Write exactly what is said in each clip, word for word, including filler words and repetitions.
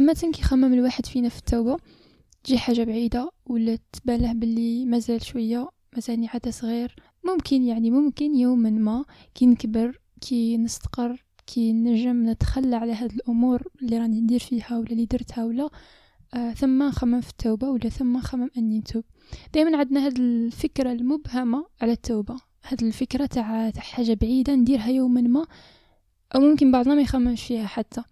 عامة كي خمم الواحد فينا في التوبة تجي حاجة بعيدة ولا تبان له باللي مازال شوية، مازالني عاد صغير. ممكن يعني ممكن يوما ما كي نكبر، كي نستقر، كي نجم نتخلى على هاد الأمور اللي راني ندير فيها ولا اللي درتها ولا آه ثم خمم في التوبة ولا ثم خمم أني نتوب. دايما عندنا هاد الفكرة المبهمة على التوبة، هاد الفكرة تاع حاجة بعيدة نديرها يوما ما، أو ممكن بعضنا ما يخممش فيها حتى.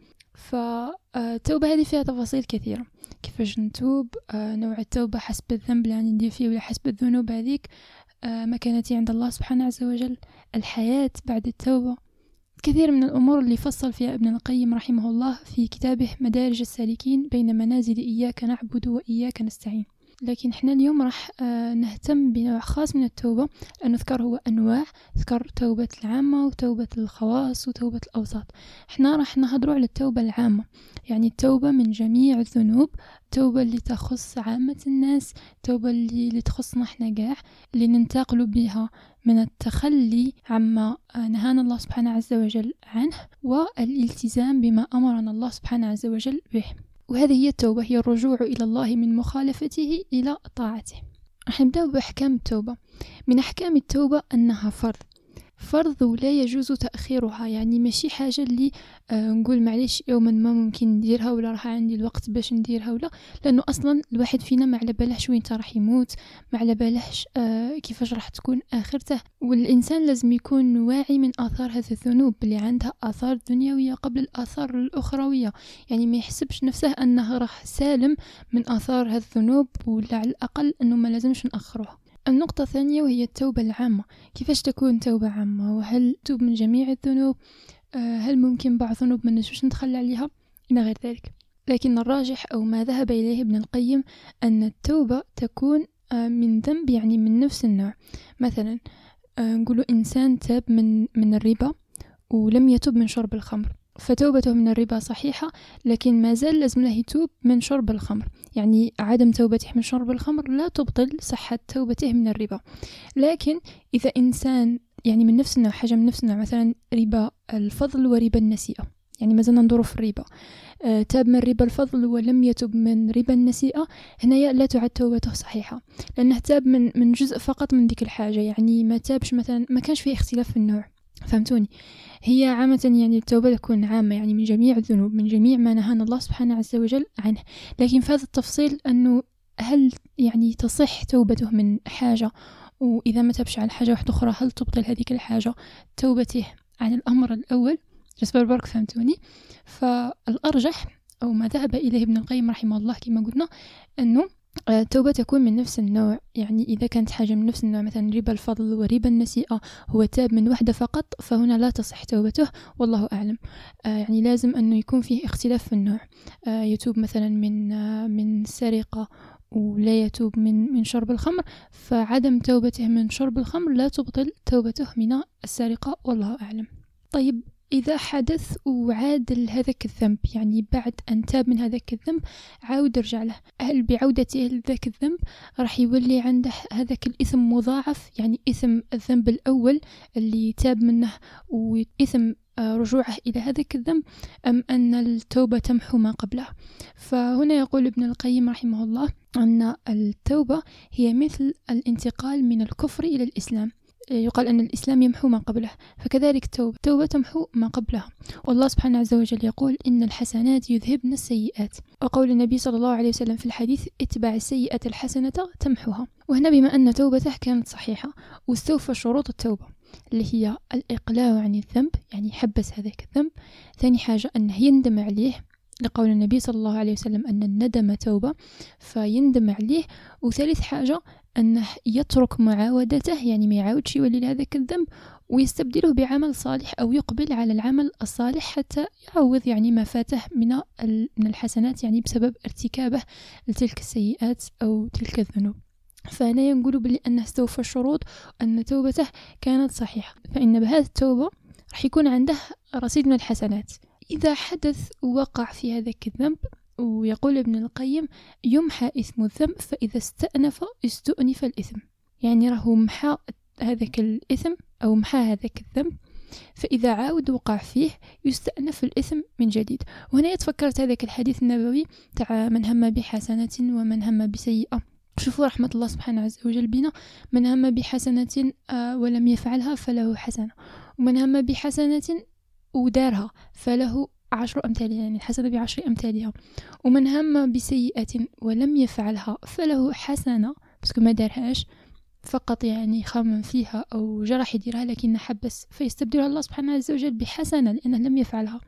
فالتوبة هذه فيها تفاصيل كثيرة، كيفاش نتوب، آه نوع التوبة حسب الذنب اللي يعني ندير فيه ولا حسب الذنوب هذيك، آه مكانتي عند الله سبحانه عز وجل، الحياة بعد التوبة، كثير من الأمور اللي فصل فيها ابن القيم رحمه الله في كتابه مدارج السالكين بين منازل إياك نعبد وإياك نستعين. لكن احنا اليوم راح آه نهتم بنوع خاص من التوبة، أن نذكر هو أنواع، ذكر توبة العامة وتوبة الخواص وتوبة الأوساط. احنا راح نهضروا على التوبة العامة، يعني التوبة من جميع الذنوب، التوبة اللي تخص عامة الناس، التوبة اللي, اللي تخصنا احنا قاع، اللي ننتقل بها من التخلي عما نهانا الله سبحانه عز وجل عنه والالتزام بما أمرنا الله سبحانه عز وجل به. وهذه هي التوبة، هي الرجوع إلى الله من مخالفته إلى طاعته. راح نبدأ بأحكام التوبة. من أحكام التوبة أنها فرض فرض ولا يجوز تأخيرها، يعني ماشي حاجة اللي آه نقول معليش يوما ما ممكن نديرها ولا راح عندي الوقت باش نديرها ولا، لأنه أصلا الواحد فينا ما على بالهش وين راح يموت، ما على بالهش آه كيفاش راح تكون آخرته. والإنسان لازم يكون واعي من آثار هذه الذنوب اللي عندها آثار دنيوية قبل الآثار الأخروية، يعني ما يحسبش نفسه أنه راح سالم من آثار هذه الذنوب، ولا على الأقل أنه ما لازمش نأخرها. النقطة الثانية وهي التوبة العامة. كيفاش تكون توبة عامة؟ وهل توب من جميع الذنوب؟ هل ممكن بعض الذنوب ما نجمش نتخلى عليها إلى غير ذلك؟ لكن الراجح أو ما ذهب إليه ابن القيم أن التوبة تكون من ذنب يعني من نفس النوع. مثلا نقولوا إنسان تاب من من الربا ولم يتوب من شرب الخمر، فتوبته من الربا صحيحة، لكن ما زال لازم له يتوب من شرب الخمر، يعني عدم توبته من شرب الخمر لا تبطل صحة توبته من الربا. لكن إذا إنسان يعني من نفس النوع، حاجة من نفس النوع، مثلا ربا الفضل وربا النسيئة، يعني ما زلنا ندور في الربا، آه تاب من ربا الفضل ولم يتوب من ربا النسيئة، هنا لا تعد توبته صحيحة، لأنه تاب من من جزء فقط من ذيك الحاجة، يعني ما تابش مثلا، ما كانش فيه اختلاف في النوع. فهمتوني؟ هي عامة يعني التوبة تكون عامة، يعني من جميع الذنوب، من جميع ما نهانا الله سبحانه عز وجل عنه. لكن في هذا التفصيل أنه هل يعني تصح توبته من حاجة، وإذا ما تبش عن حاجة واحدة أخرى هل تبطل هذيك الحاجة توبته عن الأمر الأول؟ جسبر برك، فهمتوني؟ فالأرجح أو ما ذهب إليه ابن القيم رحمه الله كما قلنا أنه التوبة تكون من نفس النوع، يعني إذا كانت حاجة من نفس النوع مثلا ربا الفضل وربا النسيئة هو تاب من واحدة فقط، فهنا لا تصح توبته والله أعلم. آه يعني لازم أنه يكون فيه اختلاف في النوع، آه يتوب مثلا من آه من سرقة ولا يتوب من من شرب الخمر، فعدم توبته من شرب الخمر لا تبطل توبته من السرقة والله أعلم. طيب إذا حدث وعاد لهذاك الذنب، يعني بعد أن تاب من هذاك الذنب عاود رجع له، هل بعودته لذاك الذنب راح يولي عنده هذاك الإثم مضاعف، يعني إثم الذنب الأول اللي تاب منه وإثم رجوعه إلى هذاك الذنب، أم أن التوبة تمحو ما قبله؟ فهنا يقول ابن القيم رحمه الله أن التوبة هي مثل الانتقال من الكفر إلى الإسلام، يقال أن الإسلام يمحو ما قبله، فكذلك التوبة توبة تمحو ما قبلها. والله سبحانه عز وجل يقول إن الحسنات يذهبن السيئات، وقول النبي صلى الله عليه وسلم في الحديث اتبع السيئة الحسنة تمحوها. وهنا بما أن توبته كانت صحيحة واستوفى شروط التوبة اللي هي الإقلاع عن الذنب، يعني حبس هذاك الذنب، ثاني حاجة أنه يندم عليه لقول النبي صلى الله عليه وسلم أن الندم توبة فيندم عليه، وثالث حاجة أنه يترك معاودته، يعني ما يعاودش يولي لهذاك الذنب ويستبدله بعمل صالح أو يقبل على العمل الصالح حتى يعوض يعني ما فاته من من الحسنات، يعني بسبب ارتكابه لتلك السيئات أو تلك الذنوب. فهنا ينقول بلي أنه استوفى الشروط أن توبته كانت صحيحة، فإن بهذه التوبة رح يكون عنده رصيد من الحسنات. إذا حدث وقع في هذاك الذنب، ويقول ابن القيم يمحى إثم الذنب فإذا استأنف استؤنف الإثم، يعني راهو محى هذاك الإثم أو محى هذاك الذنب فإذا عاود وقع فيه يستأنف الإثم من جديد. وهنا تفكرت هذاك الحديث النبوي تاع من هم بحسنة ومن هم بسيئة. شوفوا رحمة الله سبحانه عز وجل بنا، من هم بحسنة ولم يفعلها فله حسنة، ومن هم بحسنة ودارها فله عشر أمثالها، يعني الحسنة بعشر أمثالها، ومن هم بسيئة ولم يفعلها فله حسنة بس ما دارهاش فقط، يعني خمم فيها أو جرح يديرها لكن حبس، فيستبدلها الله سبحانه عز وجل بحسنة لأنه لم يفعلها.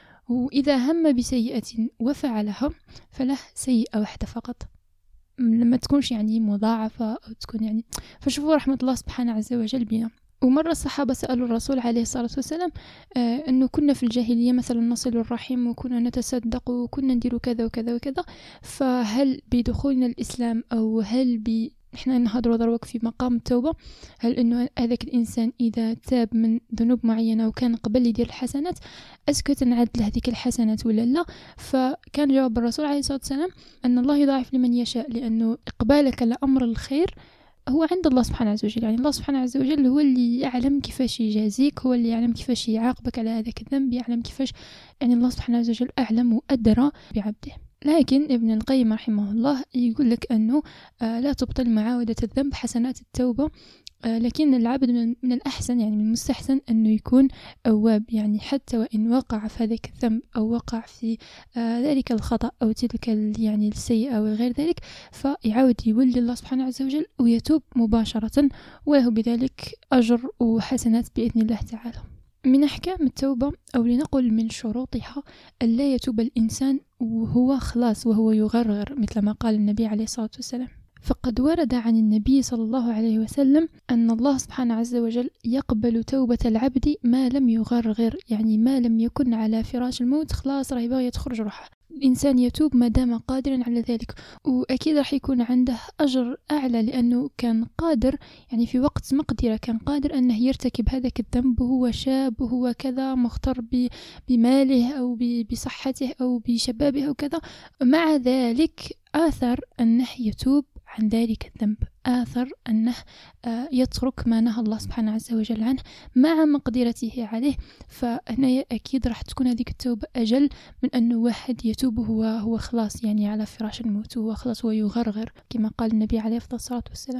وإذا هم بسيئة وفعلها فله سيئة واحدة فقط، لما تكونش يعني مضاعفة أو تكون يعني. فشوفوا رحمة الله سبحانه عز وجل بنا. ومرة الصحابة سألوا الرسول عليه الصلاة والسلام آه أنه كنا في الجاهلية مثلا نصل الرحم وكنا نتصدق وكنا ندير كذا وكذا وكذا، فهل بدخولنا الإسلام أو هل ب إحنا نهضروا دروك في مقام التوبة، هل إنه هذاك الإنسان إذا تاب من ذنوب معينة وكان قبل يدير الحسنات أسكو تنعد له هذيك الحسنات ولا لا؟ فكان جواب الرسول عليه الصلاة والسلام أن الله يضاعف لمن يشاء، لأنه إقبالك على أمر الخير هو عند الله سبحانه عز وجل. يعني الله سبحانه عز وجل هو اللي يعلم كيفاش يجازيك، هو اللي يعلم كيفاش يعاقبك على هذاك الذنب، يعلم كيفاش، يعني الله سبحانه عز وجل أعلم وأدرى بعبده. لكن ابن القيم رحمه الله يقول لك أنه آه لا تبطل معاودة الذنب حسنات التوبة، آه لكن العبد من, من الأحسن، يعني من المستحسن أنه يكون أواب، يعني حتى وإن وقع في هذاك الذنب أو وقع في آه ذلك الخطأ أو تلك يعني السيئة وغير ذلك، فيعاود يولي الله سبحانه عز وجل ويتوب مباشرة، وله بذلك أجر وحسنات بإذن الله تعالى. من أحكام التوبة أو لنقل من شروطها ألا يتوب الإنسان وهو خلاص وهو يغرغر، مثل ما قال النبي عليه الصلاة والسلام. فقد ورد عن النبي صلى الله عليه وسلم أن الله سبحانه عز وجل يقبل توبة العبد ما لم يغرغر، يعني ما لم يكن على فراش الموت خلاص راه باغي تخرج روحه، الإنسان يتوب ما دام قادرا على ذلك، وأكيد راح يكون عنده أجر أعلى لأنه كان قادر، يعني في وقت مقدرة كان قادر أنه يرتكب هذاك الذنب وهو شاب وهو كذا مختار بماله أو بصحته أو بشبابه أو كذا، مع ذلك آثر أنه يتوب عن ذلك الذنب، آثر أنه يترك ما نهى الله سبحانه عز وجل عنه مع مقدرته عليه. فهنا أكيد راح تكون هذيك التوبة أجل من أنه واحد يتوب هو هو خلاص يعني على فراش الموت، هو خلاص هو يغرغر كما قال النبي عليه الصلاة والسلام.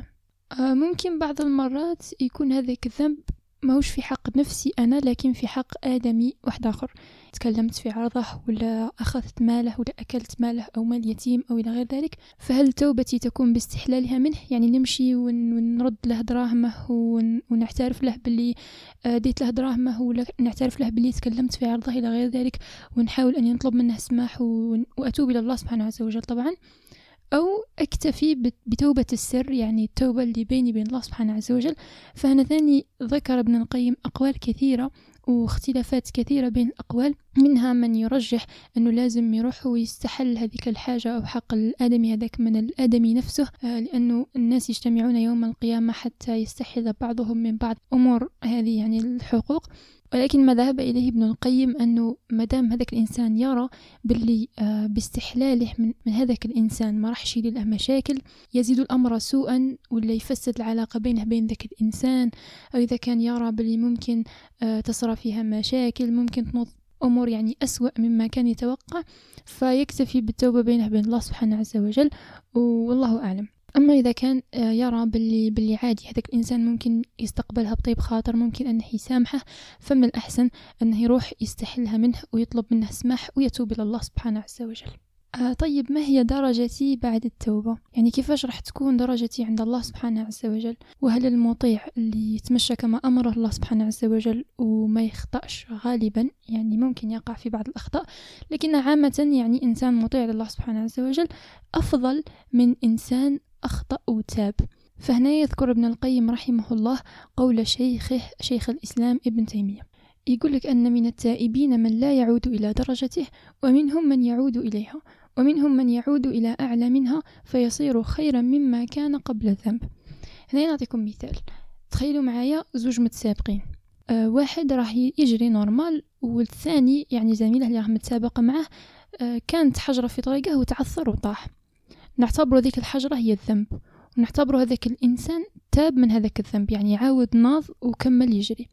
ممكن بعض المرات يكون هذاك الذنب ماهوش في حق نفسي أنا، لكن في حق آدمي واحد آخر، تكلمت في عرضه ولا أخذت ماله ولا أكلت ماله أو مال يتيم أو إلى غير ذلك، فهل توبتي تكون باستحلالها منه؟ يعني نمشي ونرد له دراهمه ونعترف له باللي ديت له دراهمه ولا نعترف له باللي تكلمت في عرضه إلى غير ذلك، ونحاول أن نطلب منه سماح وأتوب إلى الله سبحانه عز وجل طبعا، أو أكتفي بتوبة السر، يعني التوبة اللي بيني بين الله سبحانه عز وجل. فهنا ثاني ذكر ابن القيم أقوال كثيرة واختلافات كثيرة بين الأقوال، منها من يرجح أنه لازم يروح ويستحل هذيك الحاجة أو حق الآدمي هذاك من الآدمي نفسه، لأنه الناس يجتمعون يوم القيامة حتى يستحل بعضهم من بعض أمور هذه يعني الحقوق. ولكن ما ذهب إليه ابن القيم أنه مدام هذاك الإنسان يرى باللي باستحلاله من, من هذاك الإنسان ما راح يشيل له مشاكل يزيد الأمر سوءا ولا يفسد العلاقة بينه بين ذاك الإنسان، أو إذا كان يرى باللي ممكن تصرى فيها مشاكل، ممكن تنوض أمور يعني أسوأ مما كان يتوقع، فيكتفي بالتوبة بينه بين الله سبحانه عز وجل والله أعلم. أما إذا كان يرى باللي, باللي عادي هذاك الإنسان ممكن يستقبلها بطيب خاطر، ممكن أنه يسامحه، فمن الأحسن أنه يروح يستحلها منه ويطلب منه سماح ويتوب إلى الله سبحانه عز وجل. آه طيب، ما هي درجتي بعد التوبة؟ يعني كيفاش راح تكون درجتي عند الله سبحانه عز وجل؟ وهل المطيع اللي يتمشى كما أمره الله سبحانه عز وجل وما يخطأش غالبا، يعني ممكن يقع في بعض الأخطاء، لكن عامة يعني إنسان مطيع لله سبحانه عز وجل أفضل من إنسان أخطأ وتاب. فهنا يذكر ابن القيم رحمه الله قول شيخه شيخ الإسلام ابن تيمية، يقول لك أن من التائبين من لا يعود إلى درجته، ومنهم من يعود إليها، ومنهم من يعود إلى أعلى منها فيصير خيرا مما كان قبل الذنب. هنا نعطيكم مثال، تخيلوا معايا زوج متسابقين، أه واحد راح يجري نورمال والثاني يعني زميله اللي راح متسابق معه أه كانت حجرة في طريقه وتعثر وطاح، نعتبر ذيك الحجرة هي الذنب، ونعتبر هذاك الإنسان تاب من هذاك الذنب، يعني عاود ناض وكمل يجري.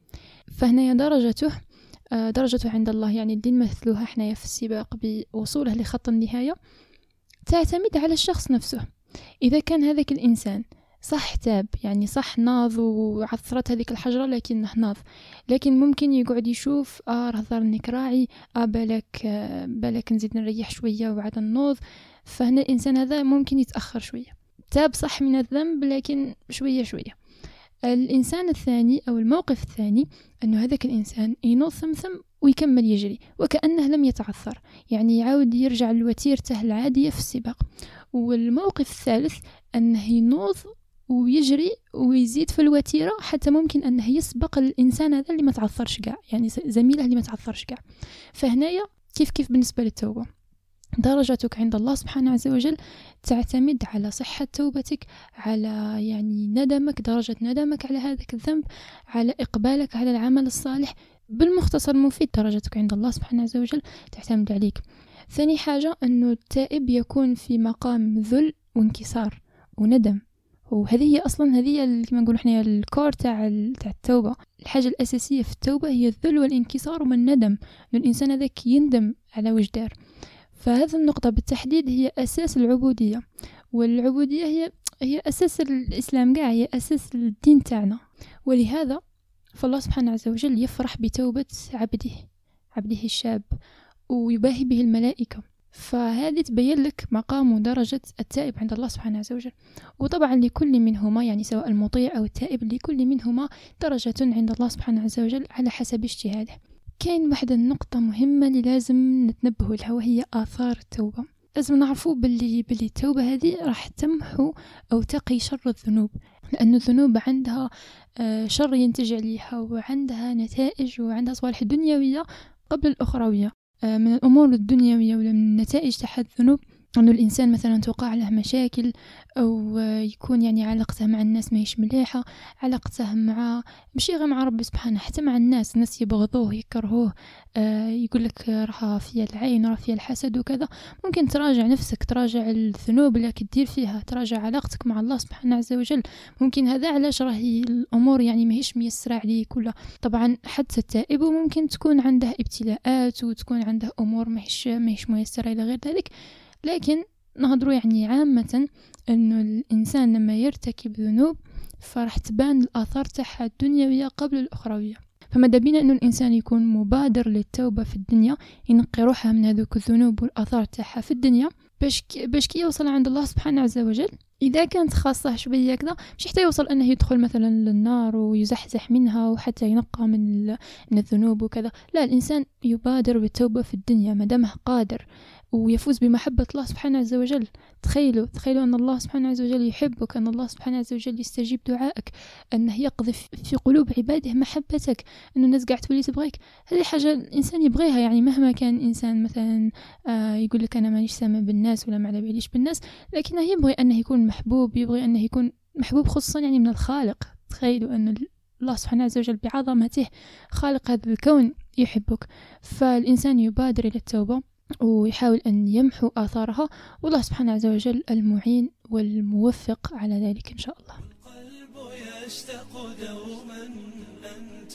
فهنا درجته درجته عند الله يعني اللي نمثلوها حنايا في السباق بوصوله لخط النهاية تعتمد على الشخص نفسه. إذا كان هذاك الإنسان صح تاب، يعني صح ناض وعثرت هذيك الحجرة لكنه ناض، لكن ممكن يقعد يشوف آه راه ظهرني كراعي، آه بالك آه بالك نزيد نريح شوية وبعد النوض، فهنا الإنسان هذا ممكن يتأخر شوية، تاب صح من الذنب لكن شوية شوية. الإنسان الثاني أو الموقف الثاني أنه هذاك الإنسان ينوض ثمثم ويكمل يجري وكأنه لم يتعثر، يعني يعاود يرجع لوتيرته العادية في السباق. والموقف الثالث أنه ينوض ويجري ويزيد في الوتيرة حتى ممكن أنه يسبق الإنسان هذا اللي ما تعثرش كاع، يعني زميله اللي ما تعثرش كاع. فهنايا كيف كيف بالنسبة للتوبة، درجتك عند الله سبحانه عز وجل تعتمد على صحة توبتك، على يعني ندمك، درجة ندمك على هذاك الذنب، على إقبالك على العمل الصالح. بالمختصر المفيد درجتك عند الله سبحانه عز وجل تعتمد عليك. ثاني حاجة أنه التائب يكون في مقام ذل وانكسار وندم، وهذه هي أصلا هذه كما نقول احنا الكور تاع تاع التوبة. الحاجة الأساسية في التوبة هي الذل والانكسار والندم، أن الإنسان هذاك يندم على وش دار. فهذه النقطة بالتحديد هي أساس العبودية، والعبودية هي هي أساس الإسلام قاع، هي أساس الدين تاعنا. ولهذا فالله سبحانه عز وجل يفرح بتوبة عبده عبده الشاب ويباهي به الملائكة. فهذه تبين لك مقام ودرجة التائب عند الله سبحانه عز وجل. وطبعا لكل منهما يعني سواء المطيع أو التائب لكل منهما درجة عند الله سبحانه عز وجل على حسب اجتهاده. كاين واحدة النقطة مهمة اللي لازم نتنبه لها وهي آثار التوبة. لازم نعرفوا باللي باللي التوبة هذه راح تمحو أو تقي شر الذنوب، لأن الذنوب عندها شر ينتج عليها وعندها نتائج وعندها صوالح دنيوية قبل الأخروية. من الأمور الدنيوية ولا من النتائج تحت الذنوب أنه الإنسان مثلا توقع له مشاكل، أو يكون يعني علاقته مع الناس ما هيش مليحة، علاقته مع مش غير مع ربي سبحانه حتى مع الناس، الناس يبغضوه يكرهوه، آه يقول لك راه فيها العين راه فيها الحسد وكذا. ممكن تراجع نفسك، تراجع الذنوب اللي كدير فيها، تراجع علاقتك مع الله سبحانه عز وجل. ممكن هذا علاش راهي الأمور يعني ما هيش ميسرة عليه كلها. طبعا حتى التائب ممكن تكون عنده ابتلاءات وتكون عنده أمور ما هيش ما هيش ميسرة إلى غير ذلك، لكن نهضروا يعني عامة أنه الإنسان لما يرتكب ذنوب فرح تبان الآثار تاعها الدنيوية قبل الأخروية. فماذا بينا أنه الإنسان يكون مبادر للتوبة في الدنيا، ينقي روحها من هذوك الذنوب والآثار تاعها في الدنيا باش باش كي يوصل عند الله سبحانه عز وجل. إذا كانت خاصة شوية كذا مش حتى يوصل أنه يدخل مثلا للنار ويزحزح منها وحتى ينقى من من الذنوب وكذا، لا، الإنسان يبادر بالتوبة في الدنيا ما دامه قادر ويفوز بمحبة الله سبحانه عز وجل. تخيلوا تخيلوا أن الله سبحانه عز وجل يحبك، أن الله سبحانه عز وجل يستجيب دعائك، أنه يقذف في قلوب عباده محبتك، أن الناس قاعد تولي تبغيك. هذه حاجة الإنسان يبغيها، يعني مهما كان إنسان مثلا آه يقول لك أنا مانيش سامع بالناس ولا ما على باليش بالناس، لكنه يبغي أنه يكون محبوب، يبغي أنه يكون محبوب خصوصا يعني من الخالق. تخيلوا أن الله سبحانه عز وجل بعظمته خالق هذا الكون يحبك. فالإنسان يبادر إلى التوبة ويحاول أن يمحو آثارها، والله سبحانه عز وجل المعين والموفق على ذلك إن شاء الله. القلب يشتاق دوما أنت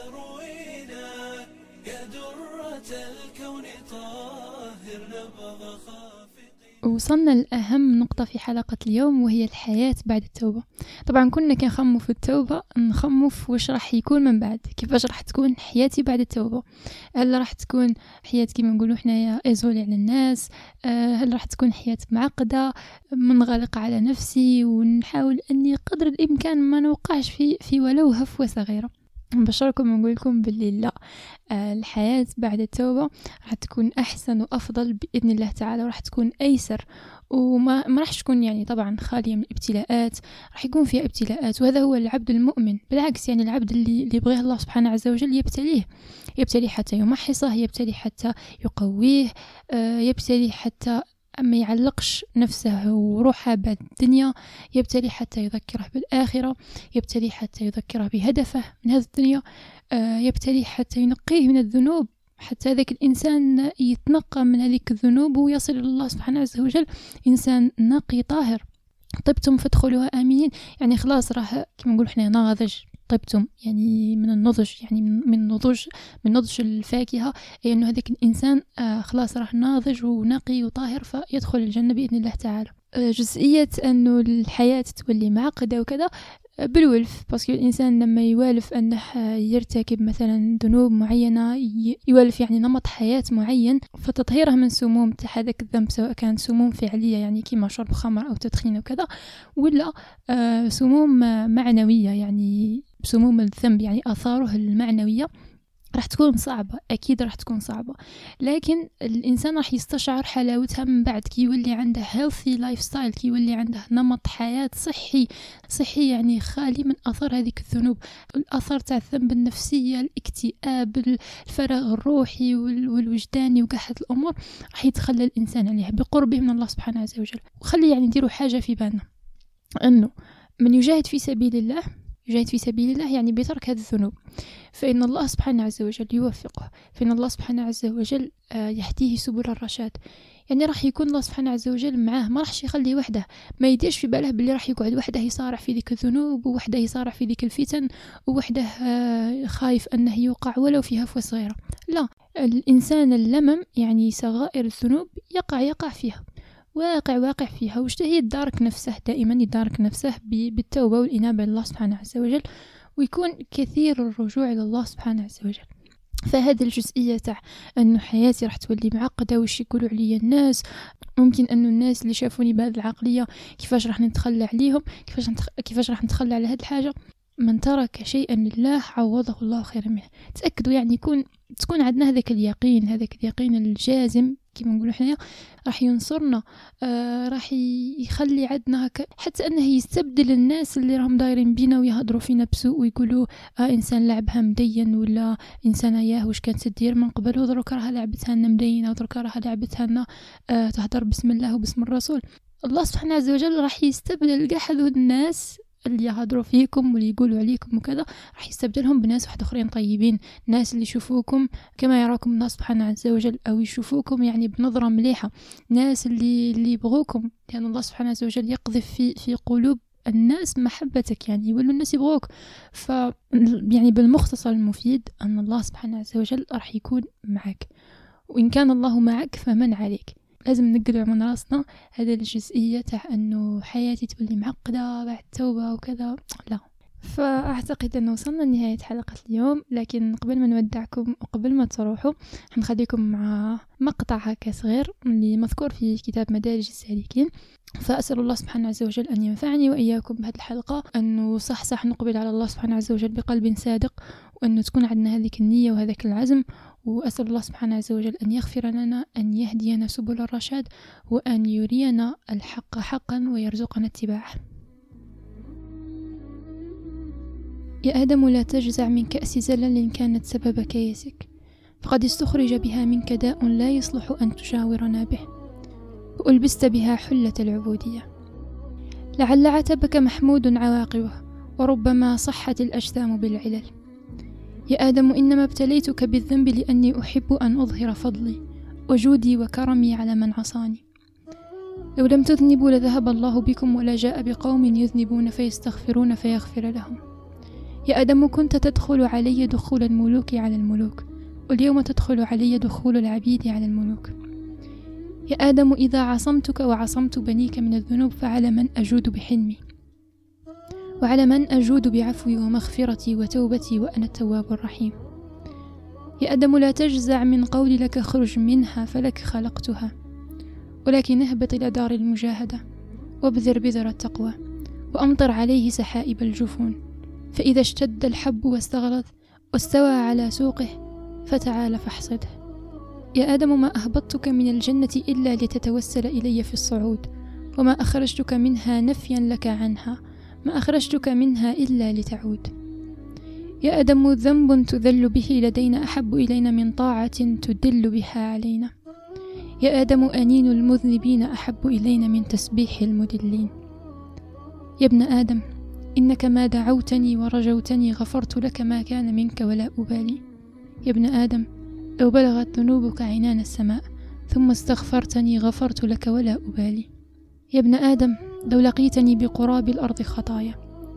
تروينا يا درة الكون طاهر نبض خافقين. وصلنا لأهم نقطة في حلقة اليوم وهي الحياة بعد التوبة. طبعا كنا كنخمو في التوبة نخمو في وش راح يكون من بعد، كيفاش راح تكون حياتي بعد التوبة. هل راح تكون حياة كما نقولوا حنايا ازولي على الناس، هل راح تكون حياة معقدة منغلقة على نفسي ونحاول أني قدر الإمكان ما نوقعش في في ولو هفوة صغيرة. نبشركم ونقول لكم باللي لا، الحياة بعد التوبة راح تكون أحسن وأفضل بإذن الله تعالى، وراح تكون أيسر وما ما راح تكون يعني طبعا خالية من الابتلاءات. راح يكون فيها ابتلاءات، وهذا هو العبد المؤمن. بالعكس يعني العبد اللي اللي يبغيه الله سبحانه عز وجل يبتليه يبتليه حتى يمحصه، يبتليه حتى يقويه، يبتليه حتى أما يعلقش نفسه وروحه بعد الدنيا، يبتلي حتى يذكره بالآخرة، يبتلي حتى يذكره بهدفه من هذه الدنيا، يبتلي حتى ينقيه من الذنوب، حتى ذاك الإنسان يتنقى من هذه الذنوب ويصل إلى الله سبحانه عز وجل إنسان نقي طاهر. طبتم فادخلوها آمنين، يعني خلاص راه كما نقول احنا ناضج طبتم، يعني من النضج، يعني من نضج من نضج الفاكهة، أي أنه هذاك الإنسان آه خلاص راح ناضج ونقي وطاهر فيدخل الجنة بإذن الله تعالى. آه جزئية أنه الحياة تولي معقدة وكذا بالولف، باسكو الإنسان لما يوالف أنه يرتكب مثلا ذنوب معينة، يوالف يعني نمط حياة معين، فتطهيره من سموم تاع هذاك الذنب، سواء كان سموم فعلية يعني كيما شرب خمر أو تدخين وكذا، ولا آه سموم معنوية يعني سموم الذنب، يعني آثاره المعنوية راح تكون صعبة، أكيد راح تكون صعبة، لكن الإنسان راح يستشعر حلاوتها من بعد كي يولي عنده healthy lifestyle، كي يولي عنده نمط حياة صحي صحي يعني خالي من أثر هذيك الذنوب، الأثر تاع الذنب النفسية، الاكتئاب، الفراغ الروحي والوجداني وكاع هاد الأمور راح يتخلى الإنسان عليها بقربه من الله سبحانه عز وجل. وخلي يعني نديروا حاجة في بالنا، أنه من يجاهد في سبيل الله يجاهد في سبيل الله يعني بترك هذه الذنوب، فإن الله سبحانه عز وجل يوفقه، فإن الله سبحانه عز وجل يهديه سبل الرشاد، يعني راح يكون الله سبحانه عز وجل معاه، ما راحش يخليه وحده، ما يديش في باله باللي راح يقعد وحده يصارع في ذيك الذنوب، ووحده يصارع في ذيك الفتن، ووحده خايف أنه يوقع ولو في هفوة صغيرة. لا، الإنسان اللمم يعني صغائر الذنوب يقع يقع فيها، واقع واقع فيها، وش هي يدارك نفسه دائما، يدارك نفسه بالتوبة والإنابة لله سبحانه عز وجل، ويكون كثير الرجوع إلى الله سبحانه عز وجل. فهذه الجزئية تاع أنه حياتي راح تولي معقدة وش يقولوا عليا الناس، ممكن أنه الناس اللي شافوني بهذه العقلية كيفاش راح نتخلى عليهم، كيفاش نتخ... كيفاش راح نتخلى على هذه الحاجة. من ترك شيئا لله عوضه الله خيرا منه. تأكدوا يعني يكون تكون عندنا هذاك اليقين، هذاك اليقين الجازم كما نقولوا حنا، راح ينصرنا، آه راح يخلي عندنا هك حتى انه يستبدل الناس اللي راهم دايرين بينا ويهضروا فينا بسوء ويقولوا آه انسان لعبها مدين، ولا انسان ياه واش كانت تدير من قبل، ودرك راها لعبتها لنا مدينه، ودرك راها لعبتها لنا آه تهضر بسم الله وبسم الرسول. الله سبحانه عز وجل راح يستبدل كاع هذول الناس اللي يهضروا فيكم واللي يقولوا عليكم وكذا، راح يستبدلهم بناس واحد اخرين طيبين، ناس اللي يشوفوكم كما يراكم الله سبحانه عز وجل، او يشوفوكم يعني بنظره مليحه، ناس اللي اللي يبغوكم، لان الله سبحانه عز وجل يقذف في في قلوب الناس محبتك، يعني يولوا الناس يبغوك. ف يعني بالمختصر المفيد ان الله سبحانه عز وجل راح يكون معك، وان كان الله معك فمن عليك. لازم نقلع من راسنا هذا الجزئية تاع أنه حياتي تولي معقدة بعد توبة وكذا، لا. فأعتقد أنه وصلنا لنهاية حلقة اليوم، لكن قبل ما نودعكم وقبل ما تروحوا حنخليكم مع مقطع هكا صغير اللي مذكور في كتاب مدارج السالكين. فأسأل الله سبحانه عز وجل أن ينفعني وإياكم بهذه الحلقة، أنه صح صح نقبل على الله سبحانه عز وجل بقلب صادق، وأنه تكون عندنا هذيك النية وهذاك العزم. وأسأل الله سبحانه عز وجل أن يغفر لنا، أن يهدينا سبل الرشاد، وأن يرينا الحق حقا ويرزقنا اتباعه. يا آدم لا تجزع من كأس زلل كانت سبب كيسك، فقد استخرج بها منك داء لا يصلح أن تشاورنا به، وألبست بها حلة العبودية. لعل عتبك محمود عواقبه، وربما صحت الأجسام بالعلل. يا آدم إنما ابتليتك بالذنب لأني أحب أن أظهر فضلي وجودي وكرمي على من عصاني. لو لم تذنبوا لذهب الله بكم، ولا جاء بقوم يذنبون فيستغفرون فيغفر لهم. يا آدم كنت تدخل علي دخول الملوك على الملوك، واليوم تدخل علي دخول العبيد على الملوك. يا آدم إذا عصمتك وعصمت بنيك من الذنوب فعلى من أجود بحلمي، وعلى من أجود بعفوي ومغفرتي وتوبتي وأنا التواب الرحيم. يا آدم لا تجزع من قولي لك خرج منها فلك خلقتها، ولكن اهبط إلى دار المجاهدة وابذر بذر التقوى، وأمطر عليه سحائب الجفون، فإذا اشتد الحب واستغلظ واستوى على سوقه فتعال فاحصده. يا آدم ما أهبطتك من الجنة إلا لتتوسل إلي في الصعود، وما أخرجتك منها نفيا لك عنها، ما أخرجتك منها إلا لتعود. يا آدم ذنب تذل به لدينا أحب إلينا من طاعة تدل بها علينا. يا آدم أنين المذنبين أحب إلينا من تسبيح المدلين. يا ابن آدم إنك ما دعوتني ورجوتني غفرت لك ما كان منك ولا أبالي. يا ابن آدم لو بلغت ذنوبك عنان السماء ثم استغفرتني غفرت لك ولا أبالي. يا ابن آدم لو لقيتني بقراب الأرض خطايا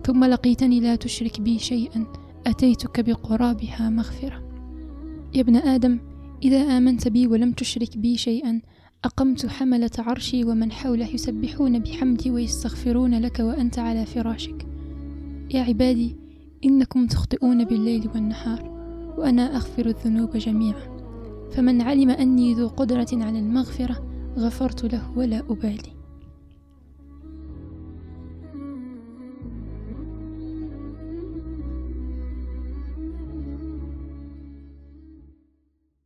ثم لقيتني لا تشرك بي شيئا أتيتك بقرابها مغفرة. يا ابن آدم، إذا آمنت بي ولم تشرك بي شيئا أقمت حملة عرشي ومن حوله يسبحون بحمدي ويستغفرون لك وأنت على فراشك. يا عبادي، إنكم تخطئون بالليل والنهار وأنا أغفر الذنوب جميعا، فمن علم أني ذو قدرة على المغفرة غفرت له ولا أبالي.